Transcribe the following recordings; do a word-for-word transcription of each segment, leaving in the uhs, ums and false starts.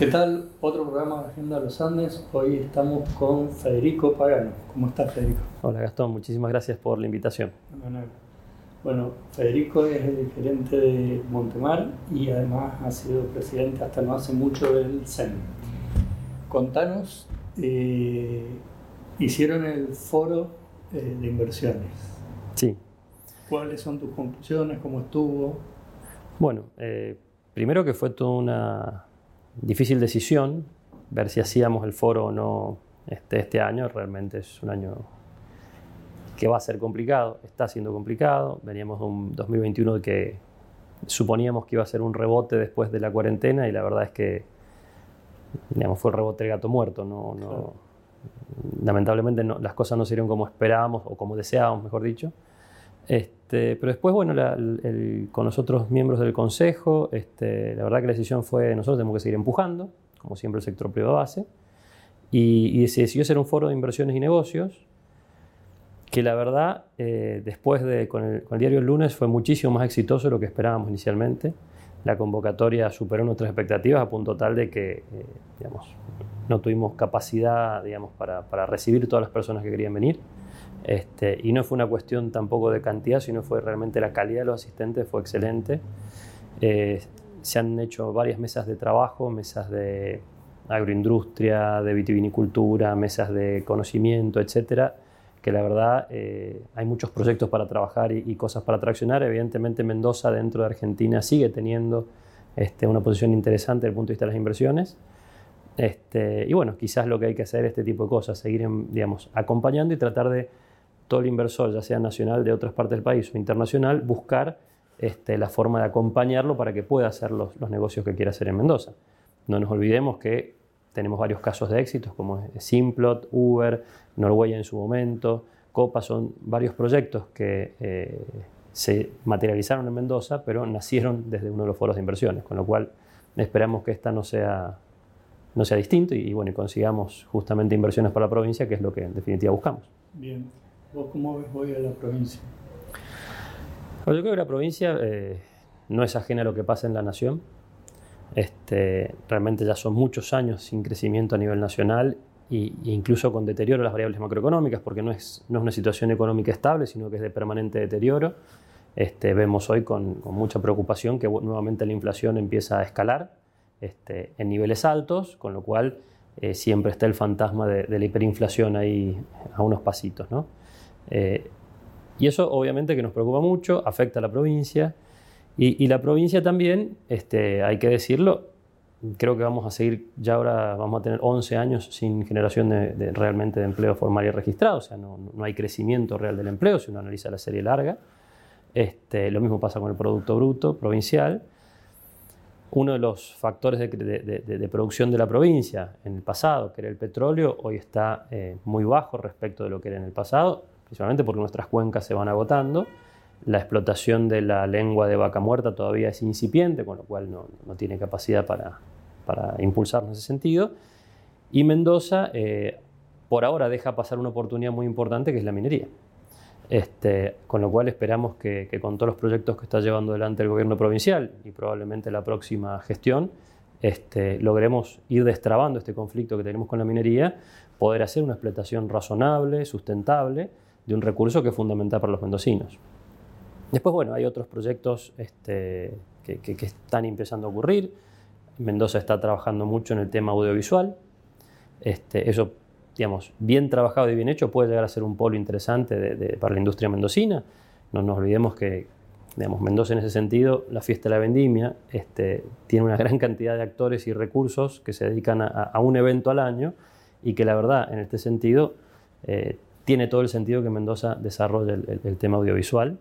¿Qué tal? Otro programa de Agenda Los Andes. Hoy estamos con Federico Pagano. ¿Cómo estás, Federico? Hola, Gastón. Muchísimas gracias por la invitación. Bueno, bueno, Federico es el gerente de Montemar y además ha sido presidente hasta no hace mucho del C E N. Contanos, eh, hicieron el foro eh, de inversiones. Sí. ¿Cuáles son tus conclusiones? ¿Cómo estuvo? Bueno, eh, primero que fue toda una difícil decisión ver si hacíamos el foro o no este, este año. Realmente es un año que va a ser complicado, está siendo complicado. Veníamos de un dos mil veintiuno que suponíamos que iba a ser un rebote después de la cuarentena y la verdad es que digamos, fue el rebote del gato muerto. No, no, Claro. Lamentablemente no, las cosas no se dieron como esperábamos o como deseábamos, mejor dicho. Este, pero después, bueno, la, el, el, con los otros miembros del consejo, este, la verdad que la decisión fue, nosotros tenemos que seguir empujando, como siempre el sector privado hace, y, y se decidió hacer un foro de inversiones y negocios, que la verdad, eh, después de, con el, con el diario El Lunes, fue muchísimo más exitoso de lo que esperábamos inicialmente. La convocatoria superó nuestras expectativas a punto tal de que, eh, digamos, no tuvimos capacidad, digamos, para, para recibir todas las personas que querían venir. Este, y no fue una cuestión tampoco de cantidad, sino fue realmente la calidad de los asistentes, fue excelente. Eh, se han hecho varias mesas de trabajo, mesas de agroindustria, de vitivinicultura, mesas de conocimiento, etcétera, que la verdad eh, hay muchos proyectos para trabajar y, y cosas para traccionar. Evidentemente Mendoza dentro de Argentina sigue teniendo este, una posición interesante desde el punto de vista de las inversiones. Este, y bueno, quizás lo que hay que hacer es este tipo de cosas, seguir digamos, acompañando y tratar de todo el inversor, ya sea nacional de otras partes del país o internacional, buscar este, la forma de acompañarlo para que pueda hacer los, los negocios que quiera hacer en Mendoza. No nos olvidemos que tenemos varios casos de éxitos como Simplot, Uber, Norwegian en su momento, Copa, son varios proyectos que eh, se materializaron en Mendoza, pero nacieron desde uno de los foros de inversiones, con lo cual esperamos que esta no sea, no sea distinto y, y, bueno, y consigamos justamente inversiones para la provincia, que es lo que en definitiva buscamos. Bien. ¿Vos cómo ves hoy a la provincia? Bueno, yo creo que la provincia eh, no es ajena a lo que pasa en la nación. Este, realmente ya son muchos años sin crecimiento a nivel nacional e incluso con deterioro de las variables macroeconómicas, porque no es, no es una situación económica estable, sino que es de permanente deterioro. Este, vemos hoy con, con mucha preocupación que nuevamente la inflación empieza a escalar este, en niveles altos, con lo cual eh, siempre está el fantasma de, de la hiperinflación ahí a unos pasitos, ¿no? Eh, y eso obviamente que nos preocupa mucho, afecta a la provincia y, y la provincia también, este, hay que decirlo, creo que vamos a seguir, ya ahora vamos a tener once años sin generación de, de, realmente de empleo formal y registrado, o sea, no, no hay crecimiento real del empleo si uno analiza la serie larga. Este, lo mismo pasa con el Producto Bruto Provincial. Uno de los factores de, de, de, de producción de la provincia en el pasado, que era el petróleo, hoy está eh, muy bajo respecto de lo que era en el pasado, principalmente porque nuestras cuencas se van agotando. La explotación de la lengua de vaca muerta todavía es incipiente, con lo cual no, no tiene capacidad para, para impulsarnos en ese sentido. Y Mendoza, eh, por ahora, deja pasar una oportunidad muy importante, que es la minería. Este, con lo cual esperamos que, que con todos los proyectos que está llevando adelante el gobierno provincial y probablemente la próxima gestión, este, logremos ir destrabando este conflicto que tenemos con la minería, poder hacer una explotación razonable, sustentable, de un recurso que es fundamental para los mendocinos. Después, bueno, hay otros proyectos este, que, que, que están empezando a ocurrir. Mendoza está trabajando mucho en el tema audiovisual. Este, eso, digamos, bien trabajado y bien hecho puede llegar a ser un polo interesante de, de, para la industria mendocina. No nos olvidemos que, digamos, Mendoza en ese sentido, la fiesta de la vendimia, este, tiene una gran cantidad de actores y recursos que se dedican a, a un evento al año y que la verdad, en este sentido, eh, tiene todo el sentido que Mendoza desarrolle el, el, el tema audiovisual.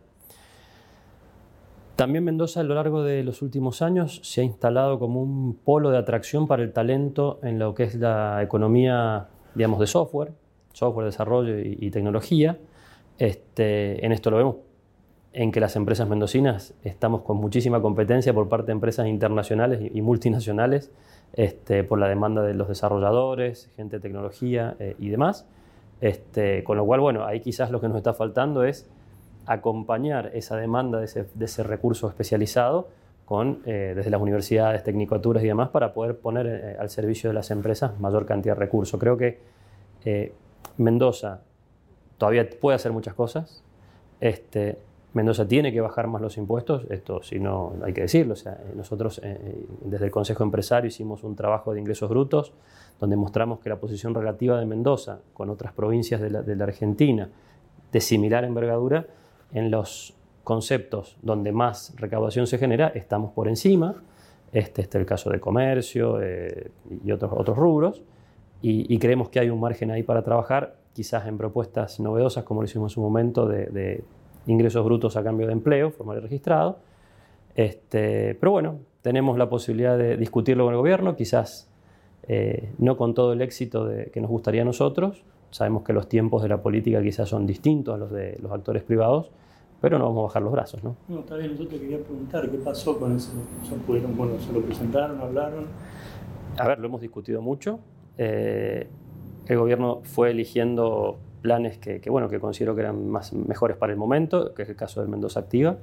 También Mendoza a lo largo de los últimos años se ha instalado como un polo de atracción para el talento en lo que es la economía, digamos, de software, software, desarrollo y, y tecnología. Este, en esto lo vemos en que las empresas mendocinas estamos con muchísima competencia por parte de empresas internacionales y, y multinacionales este, por la demanda de los desarrolladores, gente de tecnología eh, y demás. Este, con lo cual, bueno, ahí quizás lo que nos está faltando es acompañar esa demanda de ese, de ese recurso especializado con, eh, desde las universidades, tecnicaturas y demás, para poder poner eh, al servicio de las empresas mayor cantidad de recursos. Creo que eh, Mendoza todavía puede hacer muchas cosas. Este, Mendoza tiene que bajar más los impuestos, esto si no hay que decirlo. O sea, nosotros eh, desde el Consejo Empresario hicimos un trabajo de ingresos brutos donde mostramos que la posición relativa de Mendoza con otras provincias de la, de la Argentina de similar envergadura, en los conceptos donde más recaudación se genera estamos por encima. Este, este es el caso de comercio eh, y otros, otros rubros, y, y creemos que hay un margen ahí para trabajar, quizás en propuestas novedosas como lo hicimos en su momento de, de ingresos brutos a cambio de empleo formal y registrado. Este, pero bueno, tenemos la posibilidad de discutirlo con el gobierno, quizás eh, no con todo el éxito de, que nos gustaría a nosotros. Sabemos que los tiempos de la política quizás son distintos a los de los actores privados, pero no vamos a bajar los brazos, ¿no? No, está bien, yo te quería preguntar, ¿qué pasó con eso? ¿Se pudieron, bueno, se lo presentaron, hablaron? A ver, lo hemos discutido mucho. Eh, el gobierno fue eligiendo planes que, que, bueno, que considero que eran más, mejores para el momento, que es el caso del Mendoza Activa.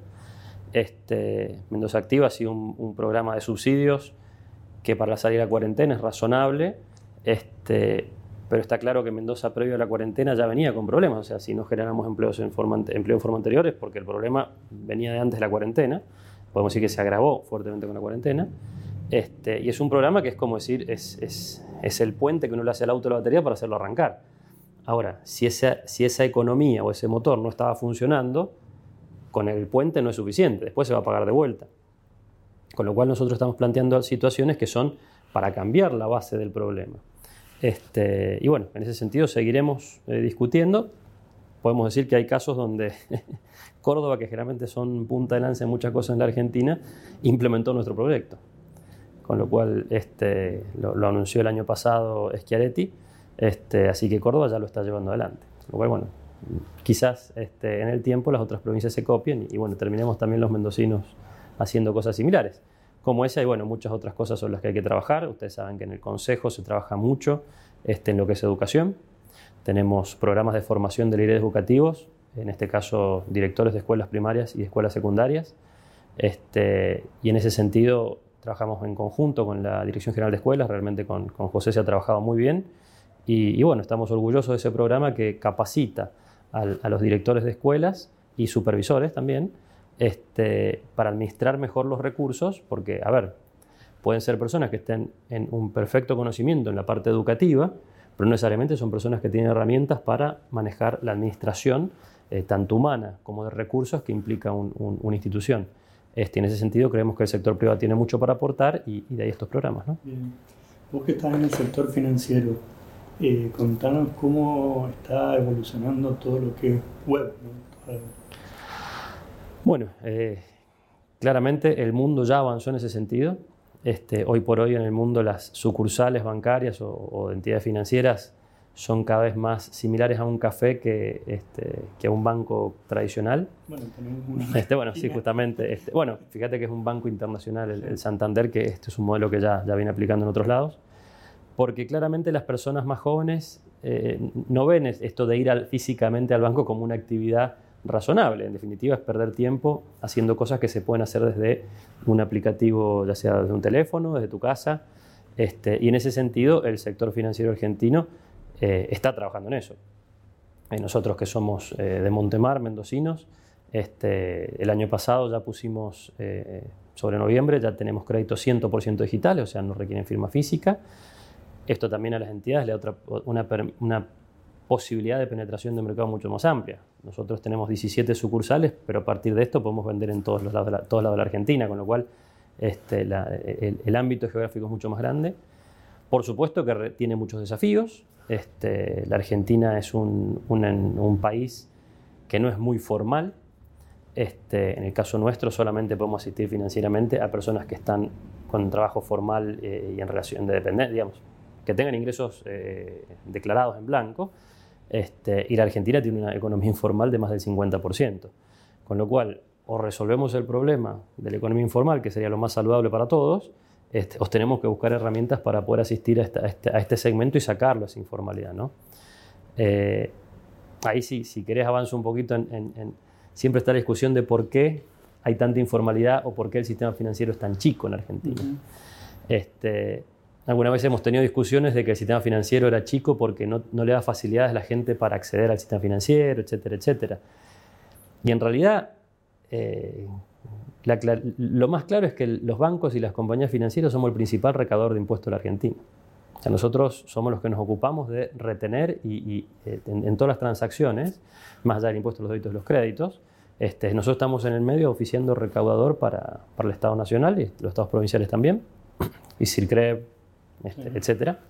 Este, Mendoza Activa ha sido un, un programa de subsidios que para salir a cuarentena es razonable, este, pero está claro que Mendoza previo a la cuarentena ya venía con problemas. O sea, si no generamos empleos en forma, empleo en forma anterior es porque el problema venía de antes de la cuarentena. Podemos decir que se agravó fuertemente con la cuarentena. Este, y es un programa que es como decir, es, es, es el puente que uno le hace al auto a la batería para hacerlo arrancar. Ahora, si esa, si esa economía o ese motor no estaba funcionando, con el puente no es suficiente, después se va a pagar de vuelta. Con lo cual nosotros estamos planteando situaciones que son para cambiar la base del problema. Este, y bueno, en ese sentido seguiremos eh, discutiendo. Podemos decir que hay casos donde Córdoba, que generalmente son punta de lanza en muchas cosas en la Argentina, implementó nuestro proyecto. Con lo cual este, lo, lo anunció el año pasado Schiaretti, este, así que Córdoba ya lo está llevando adelante. Con lo cual, bueno, quizás este, en el tiempo las otras provincias se copien y, y bueno, terminemos también los mendocinos haciendo cosas similares. Como esa y bueno, muchas otras cosas son las que hay que trabajar. Ustedes saben que en el Consejo se trabaja mucho este, en lo que es educación. Tenemos programas de formación de líderes educativos, en este caso directores de escuelas primarias y de escuelas secundarias. Este, y en ese sentido trabajamos en conjunto con la Dirección General de Escuelas, realmente con, con José se ha trabajado muy bien. Y, y bueno, estamos orgullosos de ese programa que capacita al, a los directores de escuelas y supervisores también, Este, para administrar mejor los recursos, porque, a ver, pueden ser personas que estén en un perfecto conocimiento en la parte educativa, pero no necesariamente son personas que tienen herramientas para manejar la administración, eh, tanto humana como de recursos, que implica un, un, una institución. Este, en ese sentido, creemos que el sector privado tiene mucho para aportar y, y de ahí estos programas, ¿no? Bien. Vos que estás en el sector financiero, eh, contanos cómo está evolucionando todo lo que es web, ¿no? Bueno, eh, claramente el mundo ya avanzó en ese sentido. Este, hoy por hoy en el mundo las sucursales bancarias o, o de entidades financieras son cada vez más similares a un café que, este, que a un banco tradicional. Bueno, tenemos una... Este, bueno, sí, justamente. Este, bueno, fíjate que es un banco internacional, el, el Santander, que este es un modelo que ya, ya viene aplicando en otros lados, porque claramente las personas más jóvenes eh, no ven esto de ir al, físicamente al banco como una actividad razonable. En definitiva es perder tiempo haciendo cosas que se pueden hacer desde un aplicativo, ya sea desde un teléfono, desde tu casa, este, y en ese sentido el sector financiero argentino eh, está trabajando en eso. Eh, nosotros que somos eh, de Montemar, mendocinos, este, el año pasado ya pusimos, eh, sobre noviembre, ya tenemos créditos cien por ciento digitales, o sea, no requieren firma física. Esto también a las entidades le da otra, una, una posibilidad de penetración de mercado mucho más amplia. Nosotros tenemos diecisiete sucursales, pero a partir de esto podemos vender en todos los lados de la, todos lados de la Argentina, con lo cual este, la, el, el ámbito geográfico es mucho más grande. Por supuesto que re, tiene muchos desafíos. Este, la Argentina es un, un, un país que no es muy formal. Este, en el caso nuestro solamente podemos asistir financieramente a personas que están con trabajo formal eh, y en relación de dependencia, digamos, que tengan ingresos eh, declarados en blanco. Este, y la Argentina tiene una economía informal de más del cincuenta por ciento. Con lo cual, o resolvemos el problema de la economía informal, que sería lo más saludable para todos, este, o tenemos que buscar herramientas para poder asistir a, esta, a, este, a este segmento y sacarlo a esa informalidad, ¿no? Eh, ahí sí, si querés avanzo un poquito, en, en, en, siempre está la discusión de por qué hay tanta informalidad o por qué el sistema financiero es tan chico en Argentina. Uh-huh. Este, alguna vez hemos tenido discusiones de que el sistema financiero era chico porque no, no le da facilidades a la gente para acceder al sistema financiero, etcétera, etcétera. Y en realidad, eh, la, lo más claro es que los bancos y las compañías financieras somos el principal recaudador de impuestos de la Argentina. O sea, nosotros somos los que nos ocupamos de retener y, y en, en todas las transacciones, más allá del impuesto a los débitos y los créditos, este, nosotros estamos en el medio oficiando recaudador para, para el Estado Nacional y los estados provinciales también, y CIRCREV, este, sí. etcétera.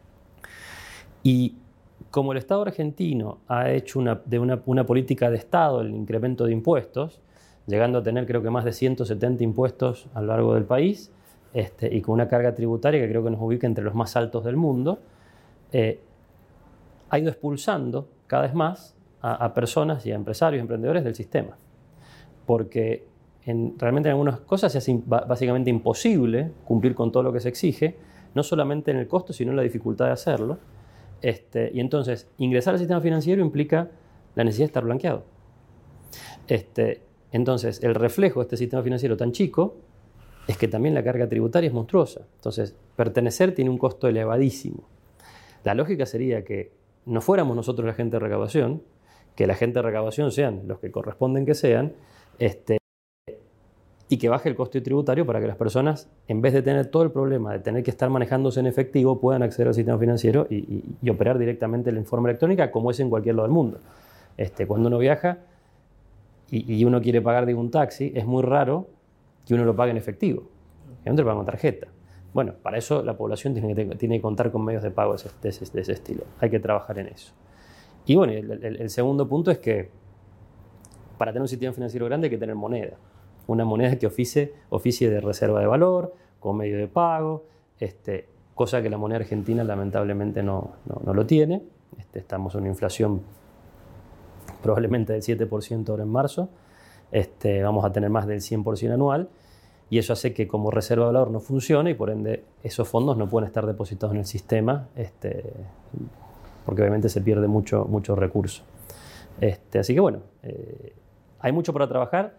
Y como el Estado argentino ha hecho una, de una, una política de Estado el incremento de impuestos, llegando a tener creo que más de ciento setenta impuestos a lo largo del país, Este, y con una carga tributaria que creo que nos ubica entre los más altos del mundo, eh, ha ido expulsando cada vez más a, a personas y a empresarios y emprendedores del sistema. Porque en, realmente en algunas cosas se hace básicamente imposible cumplir con todo lo que se exige, no solamente en el costo, sino en la dificultad de hacerlo. Este, y entonces, ingresar al sistema financiero implica la necesidad de estar blanqueado. Este, entonces, el reflejo de este sistema financiero tan chico es que también la carga tributaria es monstruosa. Entonces, pertenecer tiene un costo elevadísimo. La lógica sería que no fuéramos nosotros la gente de recaudación, que la gente de recaudación sean los que corresponden que sean, este, y que baje el costo tributario para que las personas, en vez de tener todo el problema de tener que estar manejándose en efectivo, puedan acceder al sistema financiero y, y, y operar directamente en forma electrónica, como es en cualquier lado del mundo. Este, cuando uno viaja y, y uno quiere pagar de un taxi, es muy raro que uno lo pague en efectivo, que uno lo paga con tarjeta. Bueno, para eso la población tiene que, tiene que contar con medios de pago de ese, de, ese, de ese estilo. Hay que trabajar en eso. Y bueno, el, el, el segundo punto es que para tener un sistema financiero grande hay que tener moneda. Una moneda que oficie, oficie de reserva de valor, con medio de pago, este, cosa que la moneda argentina lamentablemente no, no, no lo tiene. Este, estamos en una inflación probablemente del siete por ciento ahora en marzo. Este, vamos a tener más del cien por ciento anual y eso hace que como reserva de valor no funcione y por ende esos fondos no pueden estar depositados en el sistema este, porque obviamente se pierde mucho, mucho recurso. Este, así que bueno, eh, hay mucho para trabajar,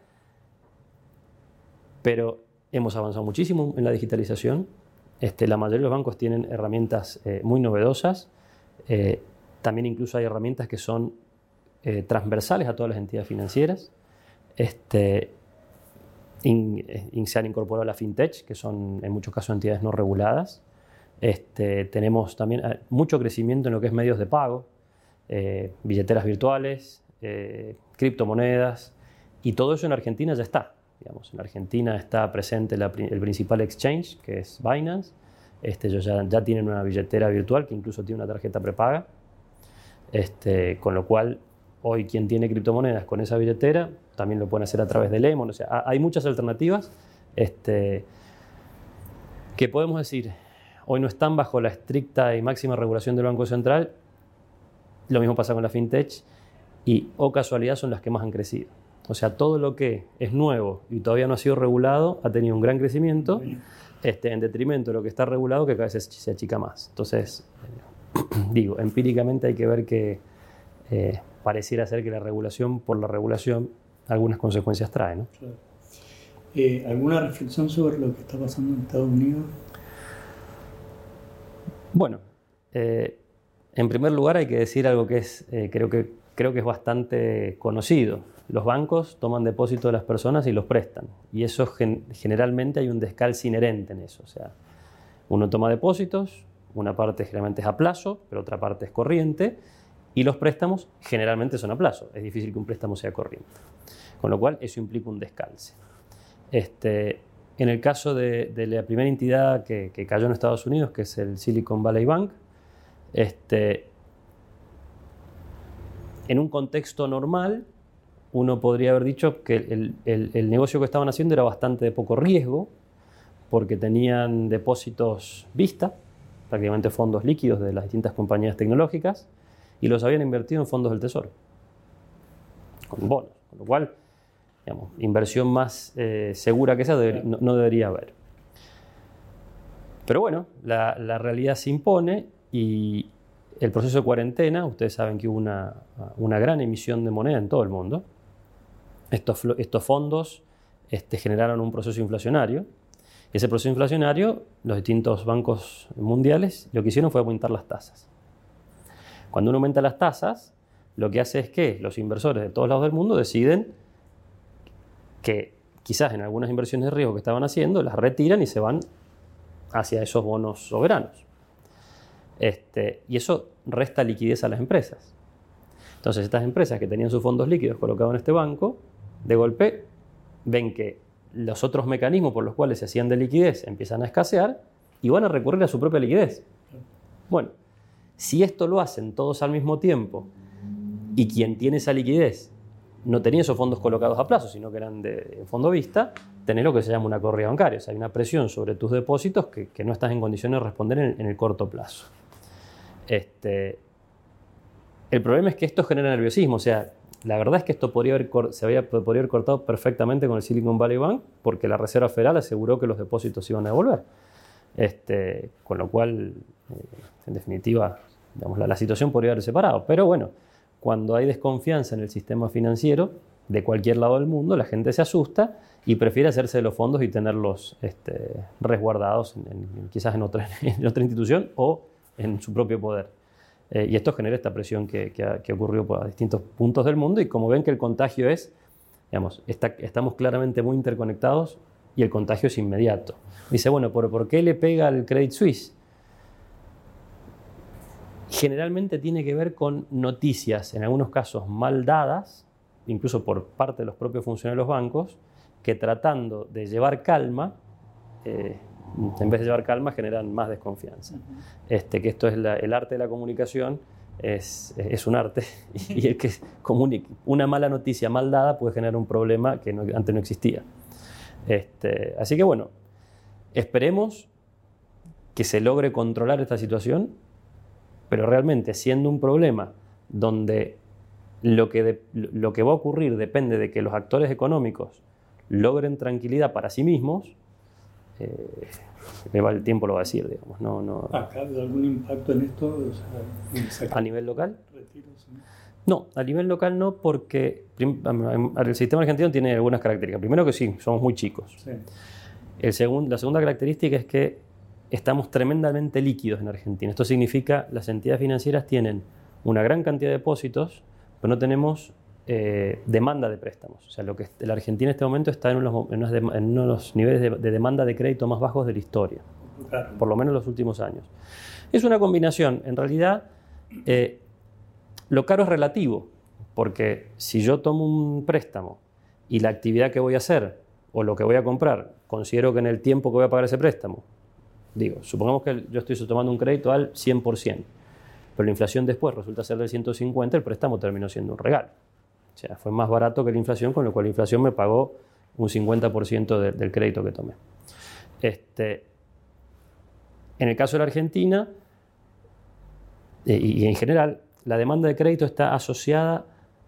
pero hemos avanzado muchísimo en la digitalización. Este, la mayoría de los bancos tienen herramientas eh, muy novedosas. Eh, también incluso hay herramientas que son eh, transversales a todas las entidades financieras. Este, in, in, se han incorporado la fintech, que son en muchos casos entidades no reguladas. Este, tenemos también mucho crecimiento en lo que es medios de pago, eh, billeteras virtuales, eh, criptomonedas, y todo eso en Argentina ya está. Digamos, en Argentina está presente la, el principal exchange, que es Binance. Este, ellos ya, ya tienen una billetera virtual que incluso tiene una tarjeta prepaga, este, con lo cual hoy quien tiene criptomonedas con esa billetera también lo pueden hacer a través de Lemon. O sea, hay muchas alternativas este, que podemos decir hoy no están bajo la estricta y máxima regulación del Banco Central. Lo mismo pasa con la fintech y, o casualidad, son las que más han crecido. O sea, todo lo que es nuevo y todavía no ha sido regulado ha tenido un gran crecimiento este, en detrimento de lo que está regulado, que cada vez se achica más. Entonces, eh, digo, empíricamente hay que ver que eh, pareciera ser que la regulación por la regulación algunas consecuencias trae, ¿no? Claro. Eh, ¿Alguna reflexión sobre lo que está pasando en Estados Unidos? Bueno, eh, en primer lugar hay que decir algo que es, eh, creo que, creo que es bastante conocido. Los bancos toman depósito de las personas y los prestan. Y eso gen- generalmente hay un descalce inherente en eso. O sea, uno toma depósitos, una parte generalmente es a plazo, pero otra parte es corriente. Y los préstamos generalmente son a plazo. Es difícil que un préstamo sea corriente. Con lo cual, eso implica un descalce. Este, en el caso de, de la primera entidad que, que cayó en Estados Unidos, que es el Silicon Valley Bank, este, en un contexto normal, uno podría haber dicho que el, el, el negocio que estaban haciendo era bastante de poco riesgo, porque tenían depósitos vista, prácticamente fondos líquidos de las distintas compañías tecnológicas, y los habían invertido en fondos del Tesoro, con bonos, con lo cual, digamos, inversión más eh, segura que esa deber, no, no debería haber. Pero bueno, la, la realidad se impone y el proceso de cuarentena, ustedes saben que hubo una, una gran emisión de moneda en todo el mundo. Estos, estos fondos este, generaron un proceso inflacionario. Y ese proceso inflacionario, los distintos bancos mundiales lo que hicieron fue aumentar las tasas. Cuando uno aumenta las tasas, lo que hace es que los inversores de todos lados del mundo deciden que quizás en algunas inversiones de riesgo que estaban haciendo, las retiran y se van hacia esos bonos soberanos. Este, y eso resta liquidez a las empresas. Entonces, estas empresas que tenían sus fondos líquidos colocados en este banco, de golpe ven que los otros mecanismos por los cuales se hacían de liquidez empiezan a escasear y van a recurrir a su propia liquidez. Bueno, si esto lo hacen todos al mismo tiempo y quien tiene esa liquidez no tenía esos fondos colocados a plazo, sino que eran de fondo vista, tenés lo que se llama una corrida bancaria. O sea, hay una presión sobre tus depósitos que, que no estás en condiciones de responder en, en el corto plazo. Este, el problema es que esto genera nerviosismo. O sea, la verdad es que esto podría haber, se había, podría haber cortado perfectamente con el Silicon Valley Bank porque la Reserva Federal aseguró que los depósitos se iban a devolver. Este, con lo cual, eh, en definitiva, digamos, la, la situación podría haber separado. Pero bueno, cuando hay desconfianza en el sistema financiero de cualquier lado del mundo, la gente se asusta y prefiere hacerse de los fondos y tenerlos este, resguardados en, en, quizás en otra, en otra institución o en su propio poder. Eh, y esto genera esta presión que, que, que ocurrió a distintos puntos del mundo y como ven que el contagio es, digamos, está, estamos claramente muy interconectados y el contagio es inmediato. Dice, bueno, ¿por, ¿por qué le pega al Credit Suisse? Generalmente tiene que ver con noticias, en algunos casos mal dadas, incluso por parte de los propios funcionarios de los bancos, que tratando de llevar calma, eh, en vez de llevar calma, generan más desconfianza. Este, que esto es la, el arte de la comunicación, es, es un arte, y el que comunica una mala noticia mal dada puede generar un problema que no, antes no existía. Este, así que bueno, esperemos que se logre controlar esta situación, pero realmente siendo un problema donde lo que, de, lo que va a ocurrir depende de que los actores económicos logren tranquilidad para sí mismos, eh, el tiempo lo va a decir, digamos. No, no. ¿Acá ha habido algún impacto en esto? O sea, ¿A nivel local? Retiros, ¿no? No, a nivel local no, porque el sistema argentino tiene algunas características. Primero que sí, somos muy chicos. Sí. El segun, la segunda característica es que estamos tremendamente líquidos en Argentina. Esto significa que las entidades financieras tienen una gran cantidad de depósitos, pero no tenemos eh, demanda de préstamos. O sea, lo que la Argentina en este momento está en unos, en unos, de, en uno de los niveles de, de demanda de crédito más bajos de la historia, Claro. por lo menos en los últimos años. Es una combinación, en realidad, eh, lo caro es relativo, porque si yo tomo un préstamo y la actividad que voy a hacer o lo que voy a comprar, considero que en el tiempo que voy a pagar ese préstamo, digo, supongamos que yo estoy tomando un crédito al cien por ciento, pero la inflación después resulta ser del ciento cincuenta, el préstamo terminó siendo un regalo. O sea, fue más barato que la inflación, con lo cual la inflación me pagó un cincuenta por ciento de, del crédito que tomé. Este, en el caso de la Argentina, eh, y, y en general, la demanda de crédito está asociada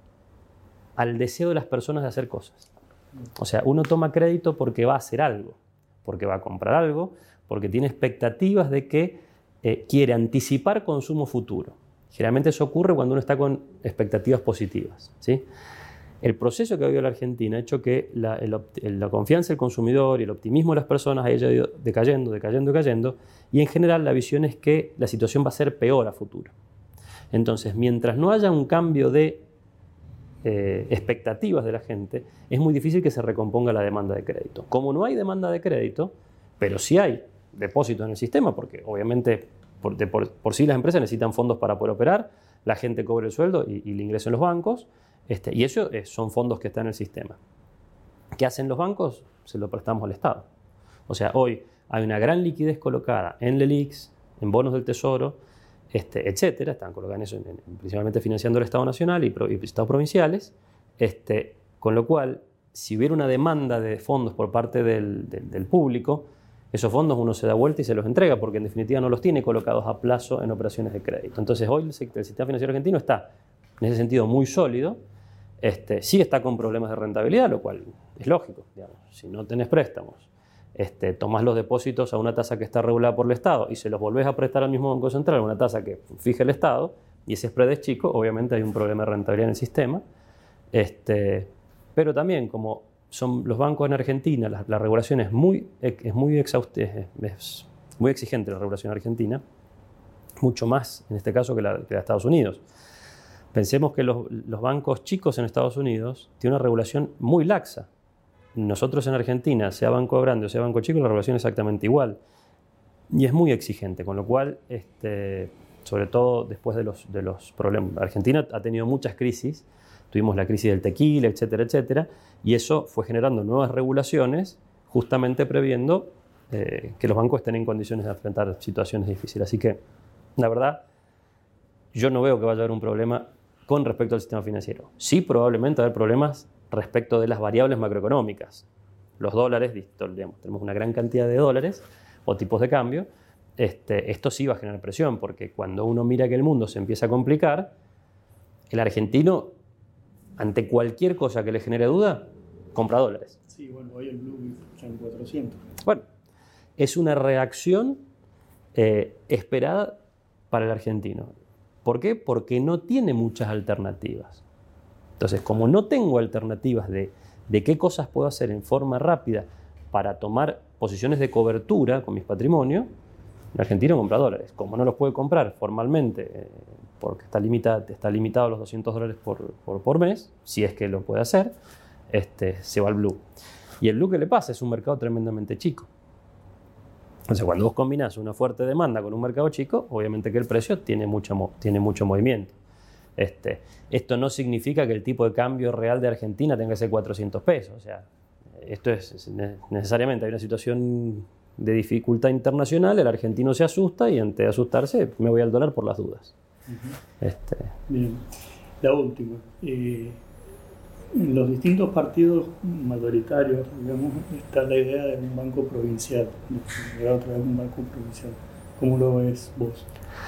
al deseo de las personas de hacer cosas. O sea, uno toma crédito porque va a hacer algo, porque va a comprar algo, porque tiene expectativas de que eh, quiere anticipar consumo futuro. Generalmente eso ocurre cuando uno está con expectativas positivas, ¿sí? El proceso que ha habido en la Argentina ha hecho que la, el, la confianza del consumidor y el optimismo de las personas haya ido decayendo, decayendo, decayendo, y en general la visión es que la situación va a ser peor a futuro. Entonces, mientras no haya un cambio de eh, expectativas de la gente, es muy difícil que se recomponga la demanda de crédito. Como no hay demanda de crédito, pero sí hay depósitos en el sistema, porque obviamente por, de, por, por sí las empresas necesitan fondos para poder operar, la gente cobra el sueldo y, y el ingreso en los bancos, este, y eso es, son fondos que están en el sistema. ¿Qué hacen los bancos? Se lo prestamos al Estado. O sea, hoy hay una gran liquidez colocada en LELIQs, en bonos del Tesoro, Este, etcétera, están colocando eso en, en, principalmente financiando el Estado Nacional y, pro, y Estados provinciales, este, con lo cual, si hubiera una demanda de fondos por parte del, del, del público, esos fondos uno se da vuelta y se los entrega, porque en definitiva no los tiene colocados a plazo en operaciones de crédito. Entonces hoy el, el sistema financiero argentino está, en ese sentido, muy sólido, este, sí está con problemas de rentabilidad, lo cual es lógico, digamos. Si no tenés préstamos, Este, tomás los depósitos a una tasa que está regulada por el Estado y se los volvés a prestar al mismo Banco Central a una tasa que fije el Estado y ese spread es chico, obviamente hay un problema de rentabilidad en el sistema. Este, pero también, como son los bancos en Argentina, la, la regulación es muy, es muy, exhaust, es, es muy exigente, la regulación argentina, mucho más en este caso que la, que la de Estados Unidos. Pensemos que los, los bancos chicos en Estados Unidos tienen una regulación muy laxa. Nosotros en Argentina, sea banco grande o sea banco chico, la regulación es exactamente igual. Y es muy exigente, con lo cual, este, sobre todo después de los, de los problemas. Argentina ha tenido muchas crisis, tuvimos la crisis del tequila, etcétera, etcétera, y eso fue generando nuevas regulaciones, justamente previendo eh, que los bancos estén en condiciones de enfrentar situaciones difíciles. Así que, la verdad, yo no veo que vaya a haber un problema con respecto al sistema financiero. Sí, probablemente va a haber problemas respecto de las variables macroeconómicas. Los dólares, digamos, tenemos una gran cantidad de dólares o tipos de cambio. Este, esto sí va a generar presión, porque cuando uno mira que el mundo se empieza a complicar, el argentino, ante cualquier cosa que le genere duda, compra dólares. Sí, bueno, hoy el blue está en cuatrocientos. Bueno, es una reacción eh, esperada para el argentino. ¿Por qué? Porque no tiene muchas alternativas. Entonces, como no tengo alternativas de, de qué cosas puedo hacer en forma rápida para tomar posiciones de cobertura con mis patrimonios, el argentino compra dólares. Como no los puede comprar formalmente, eh, porque está limitado, está limitado a los doscientos dólares por, por, por mes, si es que lo puede hacer, este, se va al blue. Y el blue, ¿qué le pasa? Es un mercado tremendamente chico. Entonces, cuando vos combinás una fuerte demanda con un mercado chico, obviamente que el precio tiene mucho, tiene mucho movimiento. Este, esto no significa que el tipo de cambio real de Argentina tenga que ser cuatrocientos pesos. O sea, esto es, es necesariamente, hay una situación de dificultad internacional, el argentino se asusta y antes de asustarse me voy al dólar por las dudas. Uh-huh. este. Bien, la última. Eh, en los distintos partidos mayoritarios, digamos, está la idea de un banco provincial. La otra vez un banco provincial. ¿Cómo lo ves vos?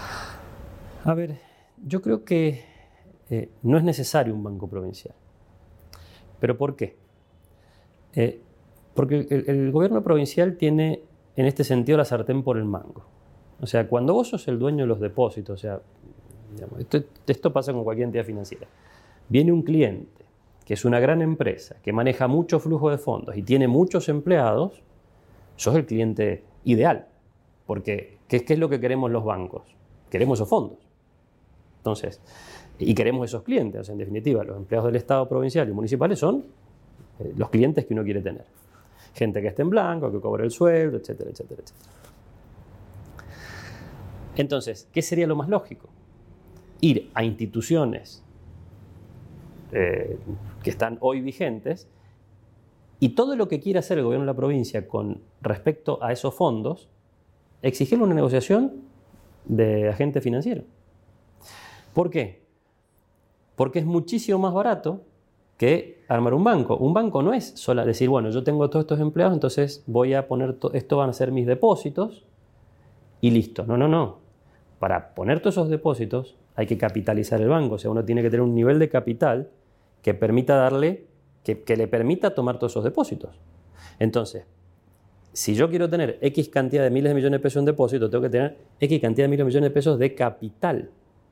A ver, yo creo que eh, no es necesario un banco provincial. ¿Pero por qué? Eh, porque el, el gobierno provincial tiene, en este sentido, la sartén por el mango. O sea, cuando vos sos el dueño de los depósitos, o sea, digamos, esto, esto pasa con cualquier entidad financiera. Viene un cliente que es una gran empresa, que maneja mucho flujo de fondos y tiene muchos empleados, sos el cliente ideal. Porque, ¿qué, qué es lo que queremos los bancos? Queremos esos fondos. Entonces, y queremos esos clientes. O sea, en definitiva, los empleados del Estado provincial y municipales son eh, los clientes que uno quiere tener. Gente que esté en blanco, que cobre el sueldo, etcétera, etcétera, etcétera. Entonces, ¿qué sería lo más lógico? Ir a instituciones eh, que están hoy vigentes y todo lo que quiera hacer el gobierno de la provincia con respecto a esos fondos, exigirle una negociación de agente financiero. ¿Por qué? Porque es muchísimo más barato que armar un banco. Un banco no es solo decir, bueno, yo tengo todos estos empleados, entonces voy a poner, to- esto van a ser mis depósitos y listo. No, no, no. Para poner todos esos depósitos hay que capitalizar el banco. O sea, uno tiene que tener un nivel de capital que permita darle, que, que le permita tomar todos esos depósitos. Entonces, si yo quiero tener X cantidad de miles de millones de pesos en depósito, tengo que tener X cantidad de miles de millones de pesos de capital.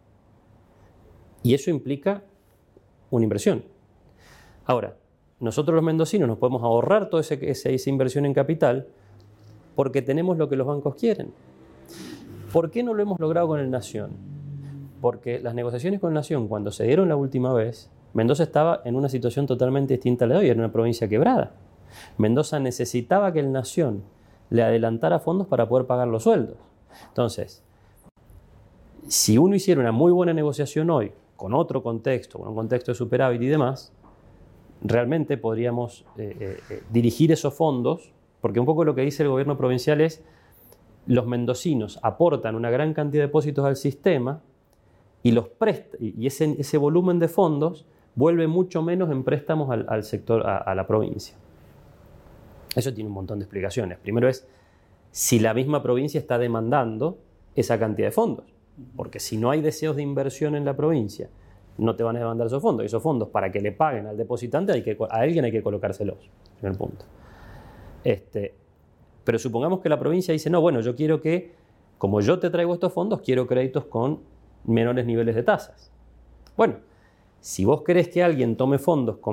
Y eso implica una inversión. Ahora, nosotros los mendocinos nos podemos ahorrar toda ese, ese, esa inversión en capital porque tenemos lo que los bancos quieren. ¿Por qué no lo hemos logrado con el Nación? Porque las negociaciones con el Nación, cuando se dieron la última vez, Mendoza estaba en una situación totalmente distinta a la de hoy, era una provincia quebrada. Mendoza necesitaba que el Nación le adelantara fondos para poder pagar los sueldos. Entonces, si uno hiciera una muy buena negociación hoy, con otro contexto, con un contexto de superávit y demás, realmente podríamos eh, eh, dirigir esos fondos, porque un poco lo que dice el gobierno provincial es los mendocinos aportan una gran cantidad de depósitos al sistema y, los presta, y ese, ese volumen de fondos vuelve mucho menos en préstamos al, al sector, a, a la provincia. Eso tiene un montón de explicaciones. Primero es si la misma provincia está demandando esa cantidad de fondos. Porque si no hay deseos de inversión en la provincia, no te van a demandar esos fondos. Y esos fondos, para que le paguen al depositante, hay que, a alguien hay que colocárselos. Primer punto. Este, pero supongamos que la provincia dice, no, bueno, yo quiero que, como yo te traigo estos fondos, quiero créditos con menores niveles de tasas. Bueno, si vos querés que alguien tome fondos con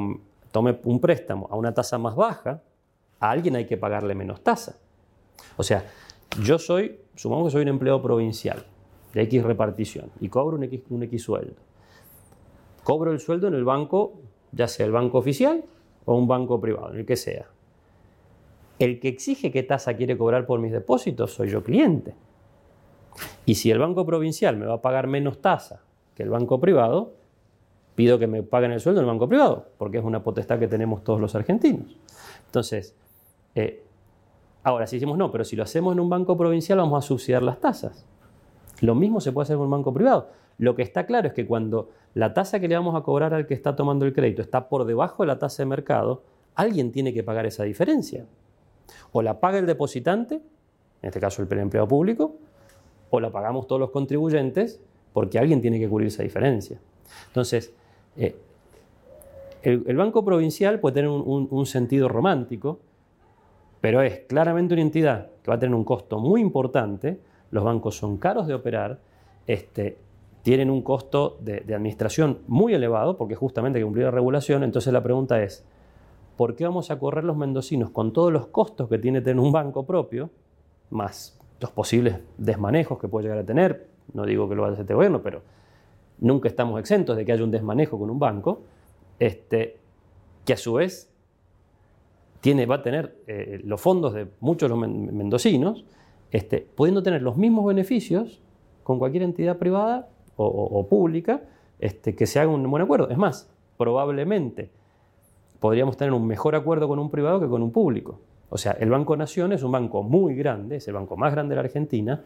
tome un préstamo a una tasa más baja, a alguien hay que pagarle menos tasa. O sea, yo soy, supongamos que soy un empleado provincial de X repartición y cobro un X, un X sueldo. Cobro el sueldo en el banco, ya sea el banco oficial o un banco privado, en el que sea. El que exige qué tasa quiere cobrar por mis depósitos soy yo, cliente. Y si el banco provincial me va a pagar menos tasa que el banco privado, pido que me paguen el sueldo en el banco privado, porque es una potestad que tenemos todos los argentinos. Entonces, eh, ahora si decimos no, pero si lo hacemos en un banco provincial vamos a subsidiar las tasas. Lo mismo se puede hacer en un banco privado. Lo que está claro es que cuando la tasa que le vamos a cobrar al que está tomando el crédito está por debajo de la tasa de mercado, alguien tiene que pagar esa diferencia. O la paga el depositante, en este caso el empleado público, o la pagamos todos los contribuyentes, porque alguien tiene que cubrir esa diferencia. Entonces, eh, el, el banco provincial puede tener un, un, un sentido romántico, pero es claramente una entidad que va a tener un costo muy importante. Los bancos son caros de operar, este, tienen un costo de, de administración muy elevado, porque justamente hay que cumplir la regulación. Entonces la pregunta es, ¿por qué vamos a correr los mendocinos con todos los costos que tiene tener un banco propio, más los posibles desmanejos que puede llegar a tener? No digo que lo haga este gobierno, pero nunca estamos exentos de que haya un desmanejo con un banco, este, que a su vez tiene, va a tener eh, los fondos de muchos de los mendocinos, este, pudiendo tener los mismos beneficios con cualquier entidad privada o, o, o pública, este, que se haga un buen acuerdo. Es más, probablemente podríamos tener un mejor acuerdo con un privado que con un público. O sea, el Banco Nación es un banco muy grande, es el banco más grande de la Argentina,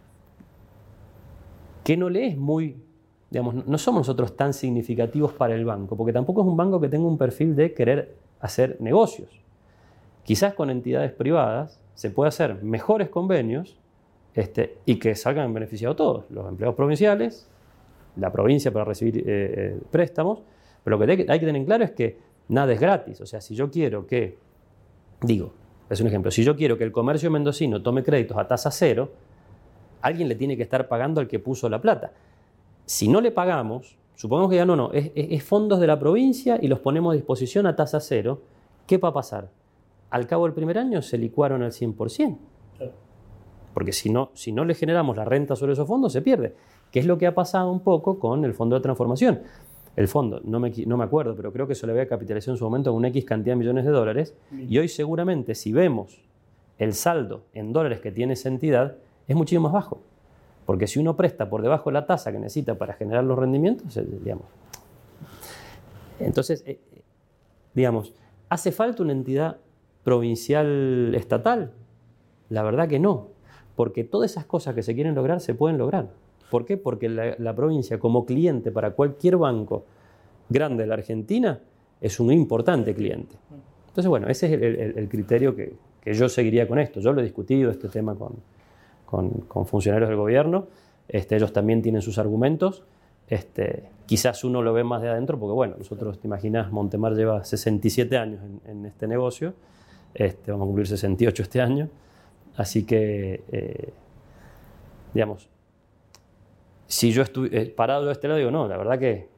que no le es muy, digamos, no somos nosotros tan significativos para el banco, porque tampoco es un banco que tenga un perfil de querer hacer negocios. Quizás con entidades privadas se puede hacer mejores convenios este, y que salgan beneficiados todos, los empleados provinciales, la provincia para recibir eh, eh, préstamos, pero lo que hay que tener en claro es que nada es gratis. O sea, si yo quiero que, digo, es un ejemplo, si yo quiero que el comercio mendocino tome créditos a tasa cero, alguien le tiene que estar pagando al que puso la plata. Si no le pagamos, supongamos que ya no, no, es, es, es fondos de la provincia y los ponemos a disposición a tasa cero, ¿qué va a pasar? Al cabo del primer año se licuaron al cien por ciento. Porque si no, si no le generamos la renta sobre esos fondos, se pierde. Que es lo que ha pasado un poco con el Fondo de Transformación. El fondo, no me, no me acuerdo, pero creo que se le había capitalizado en su momento con una X cantidad de millones de dólares. Y hoy seguramente, si vemos el saldo en dólares que tiene esa entidad, es muchísimo más bajo. Porque si uno presta por debajo de la tasa que necesita para generar los rendimientos, digamos. Entonces, eh, digamos, ¿hace falta una entidad provincial estatal? La verdad que no. Porque todas esas cosas que se quieren lograr se pueden lograr. ¿Por qué? Porque la, la provincia como cliente para cualquier banco grande de la Argentina es un importante cliente. Entonces, bueno, ese es el, el, el criterio que, que yo seguiría con esto. Yo lo he discutido este tema con, con, con funcionarios del gobierno. Este, ellos también tienen sus argumentos. Este, quizás uno lo ve más de adentro porque, bueno, nosotros, te imaginas, Montemar lleva sesenta y siete años en, en este negocio. Este, vamos a cumplir sesenta y ocho este año. Así que, eh, digamos, si yo estuviera eh, parado de este lado, digo, no, la verdad que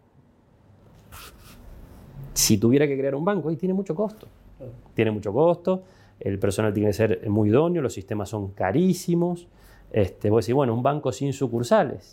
si tuviera que crear un banco, ahí tiene mucho costo. Tiene mucho costo, el personal tiene que ser muy idóneo, los sistemas son carísimos. Este, voy a decir, bueno, un banco sin sucursales.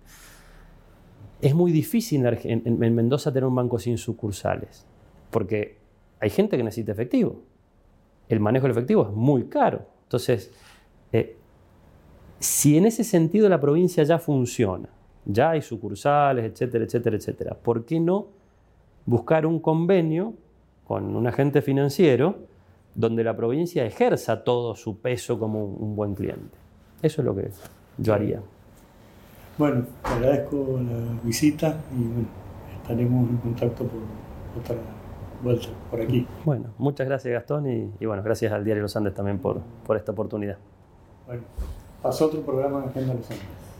Es muy difícil en, en, en Mendoza tener un banco sin sucursales, porque hay gente que necesita efectivo. El manejo del efectivo es muy caro. Entonces, eh, si en ese sentido la provincia ya funciona, ya hay sucursales, etcétera, etcétera, etcétera, ¿por qué no buscar un convenio con un agente financiero donde la provincia ejerza todo su peso como un, un buen cliente? Eso es lo que yo haría. Bueno, te agradezco la visita y bueno, estaremos en contacto por otra vuelta por aquí. Bueno, muchas gracias, Gastón, y, y bueno, gracias al Diario Los Andes también por, por esta oportunidad. Bueno, pasó otro programa en Agenda Los Andes.